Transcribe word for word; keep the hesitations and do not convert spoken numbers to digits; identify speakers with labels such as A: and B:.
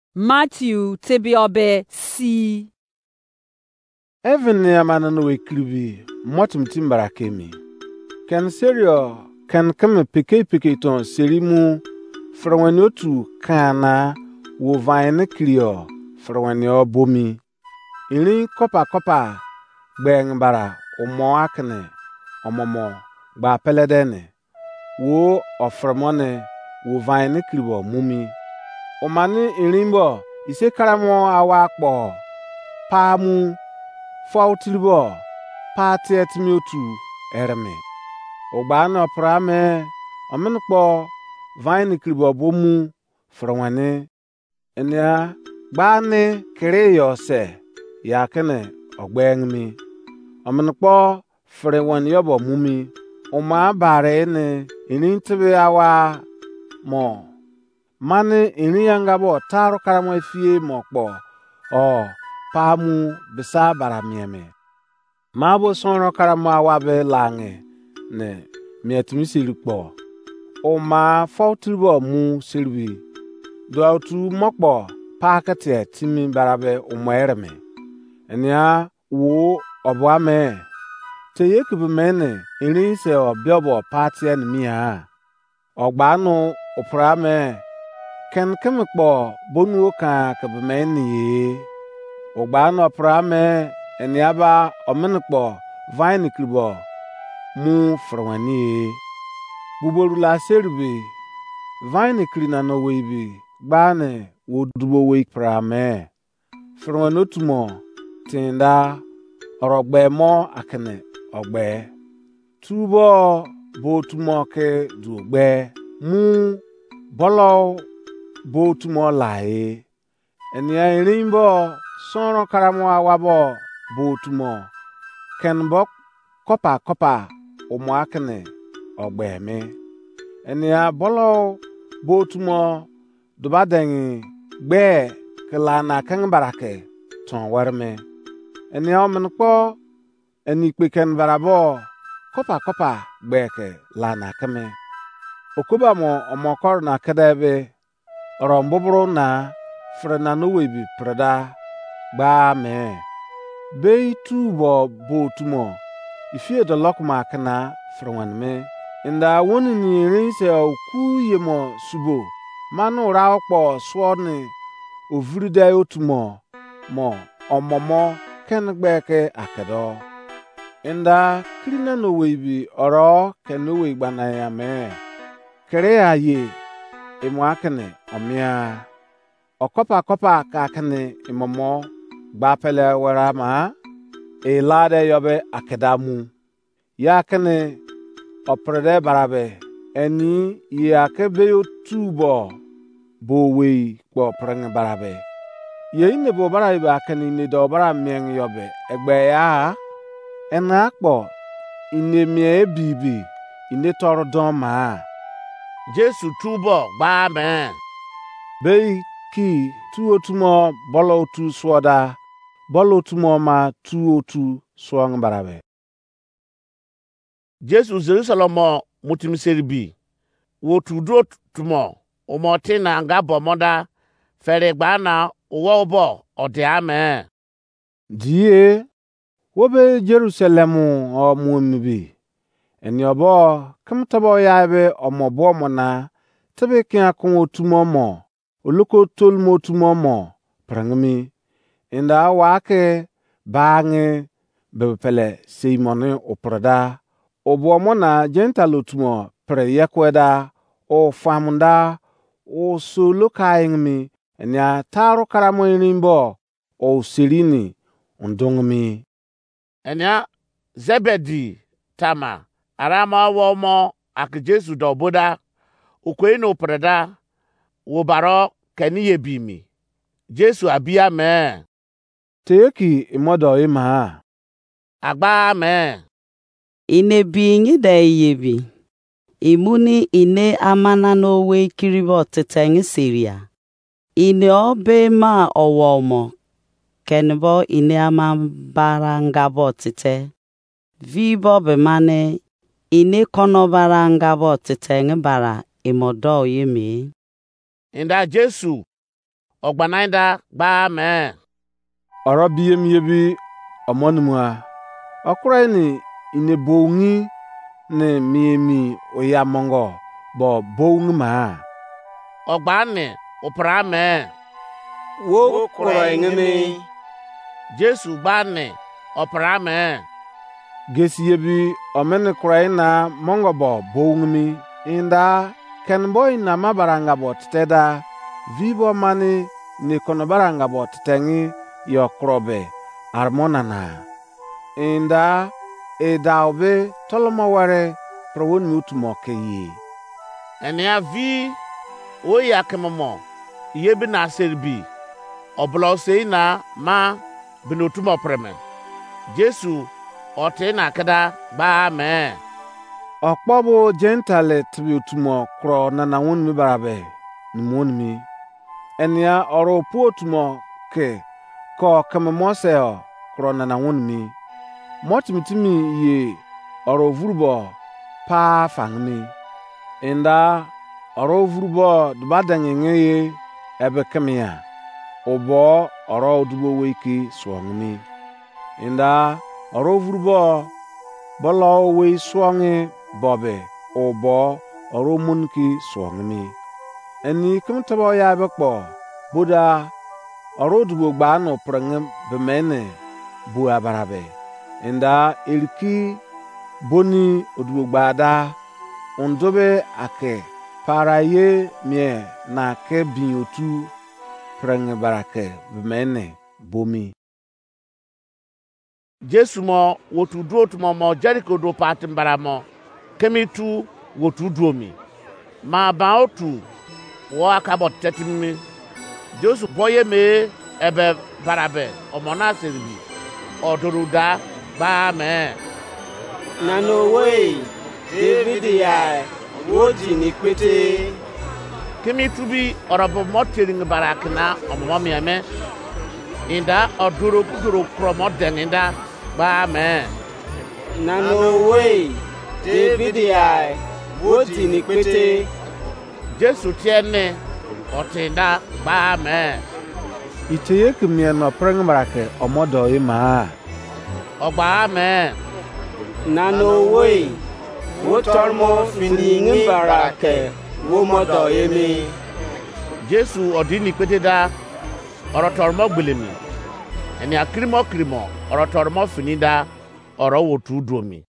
A: Matthew tebiobe si.
B: Even yamana no wekribi motum timbara kemi. Ken serio ken kame peke peke ton serimu frwanotu kana wo vaine krio frwanyo bomi. Ili kopa kopa gbeng bara omo akne omomo gba peledene wo ofremone wo vaine kribo mumi. Omani ilimbo ise karamo awakpo pamu fautilibo patietmiotu erme. Ogbana prame omenpo vaine kribo bomu frwane enya gbane kreyo se yakene ogbengmi omenpo frewan yobo mumi oma bare ne inintebe awa mo mane iniyangabo taro karamo fie mokpo o pamu bisa baramieme mabo sonro karamo awabe lange ne mietimi silukpo oma fautilibo mu silbi do autu mokpo pakete timi barabe umereme enya wo obwame te yekube mene iri se obiobo patia nimia ogbanu uprame ken kemekpo bonu ka kebe mene ogbanu uprame enyaba omenekpo vine kribo mu frwani buboru la serbi vine krina no weibi gbane wodubo wei prame frwanotumo tinda orogbe mo akene ogbe tubo botumo ke dugbe mu bolo botumo lai enya irimbo sonro karamo awabo botumo kenbo kopa kopa omo akene ogbe me enya bolo botumo dubadengi gbe kelana kan barake ton warme enya omenpo eni peken barabo kopa kopa gbeke lana kame okoba mo omokor na kedebe orombobro na frena no webi preda gba me bei tubo botumo ifie de lokma kana frwan me inda woni ni rinse okuyemo subo manu raokpo swoni ovurida otumo mo omomo ken gbeke akedo inda krina no weibi oro ken no wei gbana ya me kere aye imwakene omia okopa kopa ka kene imomo gbapele warama elade yobe akedamu ya kene oprede barabe eni yakebe tubo bowe kpo prang barabe ye ne bo barabe akene ne do bara men yobe egbe ya ena kpo ine mie bibi ine toro don ma
C: Jesu tubo gba me
B: bei ki tu otumo bolo tu soda bolo tumo ma tu otu soang barabe
C: Jesu Jerusalem mutim serbi wo tudro tumo o motina ngabo moda fere gba na wo bo ode ame
B: die wobe Jerusalem o mumibi eni obo kam tabo yabe omobo mona tebe kia kun otumo mo oloko tolmo otumo mo prangmi inda wake bange bepele seimone oprada obo mona gentalo tumo pre yakweda o famunda o solo kaingmi enya taro karamo irimbo o sirini undongmi
C: enya Zebedi tama arama wo mo ak Jesu do boda ukwe no preda wo baro kaniye bimi Jesu abia me
B: teki imodo ima
C: agba me
D: ine bingi da yebi imuni ine amana no we kiribo tetengi siria ine obe ma owomo kenbo ine amambarangabo tete vibo be mane ine konobarangabo tetengi bara imodo yemi
C: inda Jesu Ogbananda ba me.
B: Oro biem yebi omonumua. Okura ni inebongi ne miemi oya mongo bo bongi ma.
C: Ogbane opra me.
E: Wo kura ngeme.
C: Jesu bane opra me.
B: Gesi yebi omene kura na mongo bo bongi inda ken boy na mabaranga bo teda vivo mani ni kono baranga bo tengi yo krobe armona na inda e daube toloma ware prowon mutumo keyi
C: Enia vi o yakemo yebi na serbi oblo seina ma binotumo preme Jesu ote na kada ba me.
B: Okpobo gentile tibutumo kro na na won mi barabe ni mon mi enia oro puotumo ke ko kama moseo kro na na won mi motimitimi ye oro vurubo pa fangmi inda oro vurubo dubadangenge ye ebe kemia obo oro dubo weki swongmi inda oro vurubo bolo we swonge bobe obo oro munki swongmi eni kumtabo ya bekpo buda oro dubo gba no prangem bemene bua barabe inda ilki boni odubo gbada ondobe ake paraye mie na ke biotu prange barake bemene bomi.
C: Jesu mo wotu dro tu mo Jericho do patim baramo kemi tu wotu dro mi ma ba otu wo akabot tetimi Jesu boye me ebe barabe omona serbi odoruda ba me
E: Na no way David ya woji ni kwete
C: kemi tu bi orobo motering barakna omo mi ame inda oduro kuduro kromo deninda ba me.
E: Na no way David ya woji ni kwete
C: Jesu tiene otinda ba me.
B: Iteye kumye no prang barake omodo ima.
C: Ogba me.
E: Na no way wo tormo finingi barake wo modo yemi.
C: Jesu odini kwete da orotormo gbelemi eni akrimo krimo orotormo finida oro wotu dromi